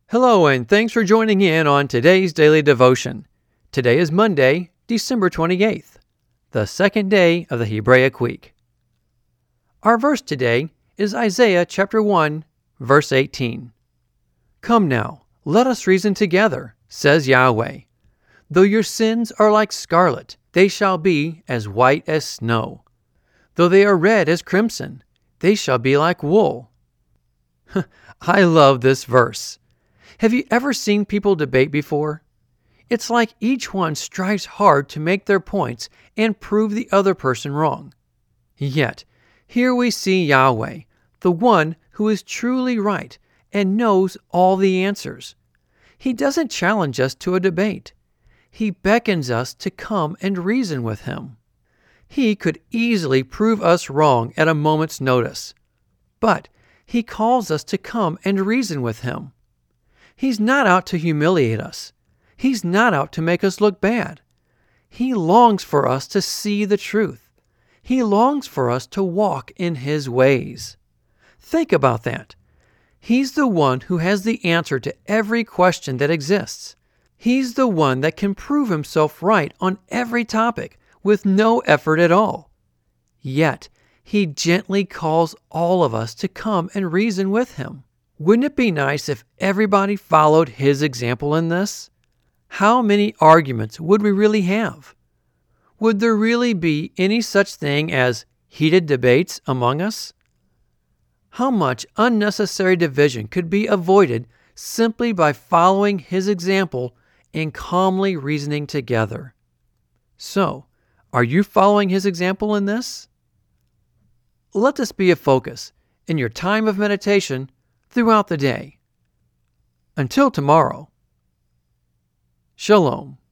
Hello, and thanks for joining in on today's daily devotion. Today is Monday, December 28th, the second day of the Hebraic week. Our verse today is Isaiah chapter 1, verse 18. Come now, let us reason together, says Yahweh. Though your sins are like scarlet, they shall be as white as snow. Though they are red as crimson, they shall be like wool. I love this verse. Have you ever seen people debate before? It's like each one strives hard to make their points and prove the other person wrong. Yet, here we see Yahweh, the one who is truly right and knows all the answers. He doesn't challenge us to a debate. He beckons us to come and reason with him. He could easily prove us wrong at a moment's notice, but he calls us to come and reason with him. He's not out to humiliate us. He's not out to make us look bad. He longs for us to see the truth. He longs for us to walk in his ways. Think about that. He's the one who has the answer to every question that exists. He's the one that can prove himself right on every topic with no effort at all. Yet, he gently calls all of us to come and reason with him. Wouldn't it be nice if everybody followed his example in this? How many arguments would we really have? Would there really be any such thing as heated debates among us? How much unnecessary division could be avoided simply by following his example and calmly reasoning together? So, are you following his example in this? Let this be a focus in your time of meditation throughout the day. Until tomorrow, Shalom.